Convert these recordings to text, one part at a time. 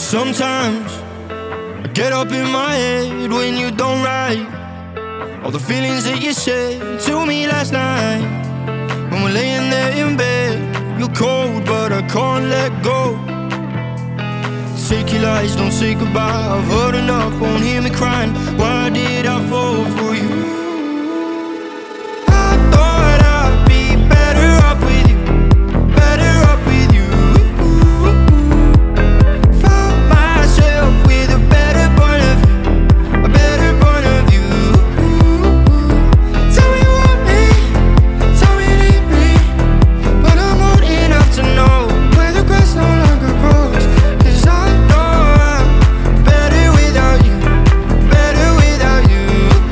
Sometimes I get up in my head when you don't write all the feelings that you said to me last night. When we're laying there in bed, you're cold but I can't let go. Take your lies, don't say goodbye. I've heard enough, won't hear me crying. Why did I fall for you? I thought I'd be better off with you, better off with you. Found myself with a better point of view, a better point of view. Tell me you want me, tell me you need me, but I'm old enough to know where the grass no longer grows. 'Cause I know I'm better without you, better without you.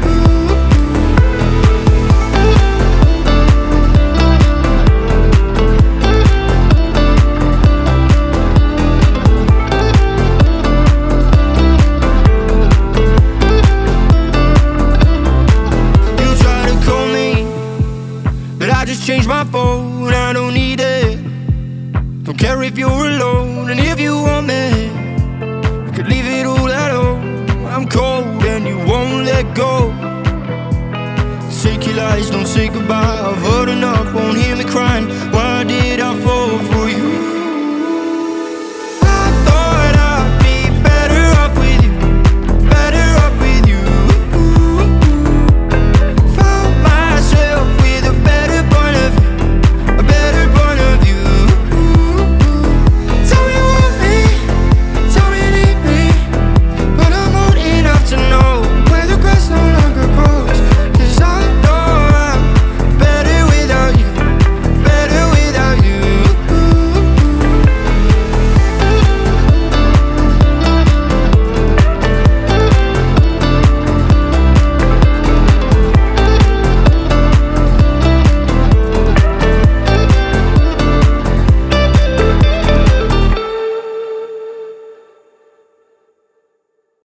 You try to call me, but I just changed my phone. I don't need it. Don't care if you're alone, and if you want me, you could leave it all at home. I'm cold and you won't let go. Take your lies, don't say goodbye. I've heard enough, won't hear me crying. Why